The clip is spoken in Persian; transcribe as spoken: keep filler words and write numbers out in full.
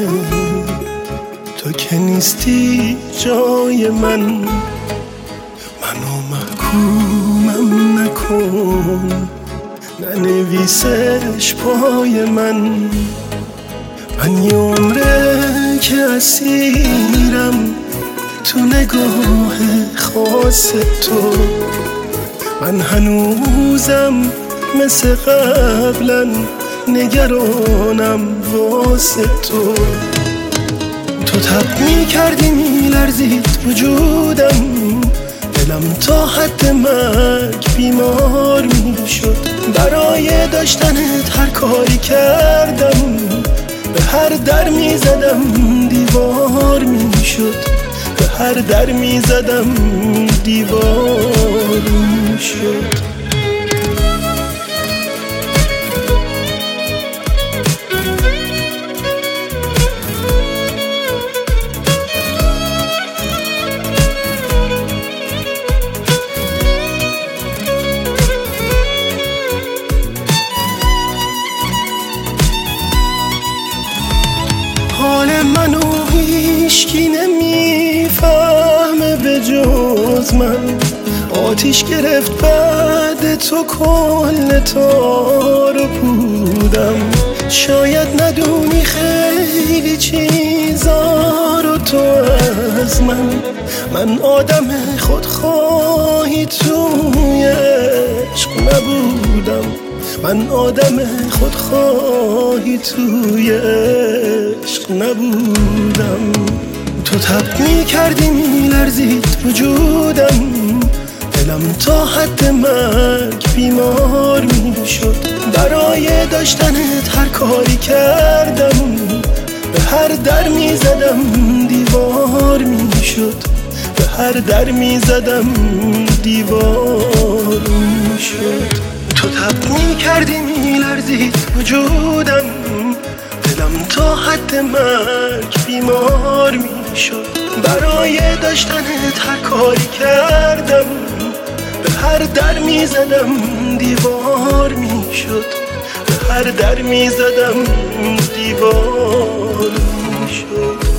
تو که نیستی جای من، منو محکومم نکن، ننویسش پای من. من یه عمره که اسیرم تو نگاه خاص تو، من هنوزم مثل قبلا نگرانم واسه تو. تو تب می کردی می لرزید وجودم، دلم تا حد مرگ بیمار می شد. برای داشتنت هر کاری کردم، به هر در می زدم دیوار می شد، به هر در می زدم دیوار می شد. حال منو هیچکی نمیفهمه به جز من، آتیش گرفت بعد تو کل تار و پودم. شاید ندونی خیلی چیزا رو تو از من، من آدم خودخواهی توی عشق نبودم، من آدم خودخواهی توی عشق نبودم. تو تب می کردی می لرزید وجودم، دلم تا حد مرگ بیمار می شد. برای داشتنت هر کاری کردم، به هر در می زدم دیوار می شد، به هر در می زدم دیوار می شد. تو تب می کردی می لرزید وجودم، دلم تا حد مرگ بیمار می شد. برای داشتنت هر کاری کردم، به هر در می زدم دیوار می شد، به هر در می زدم دیوار می شد.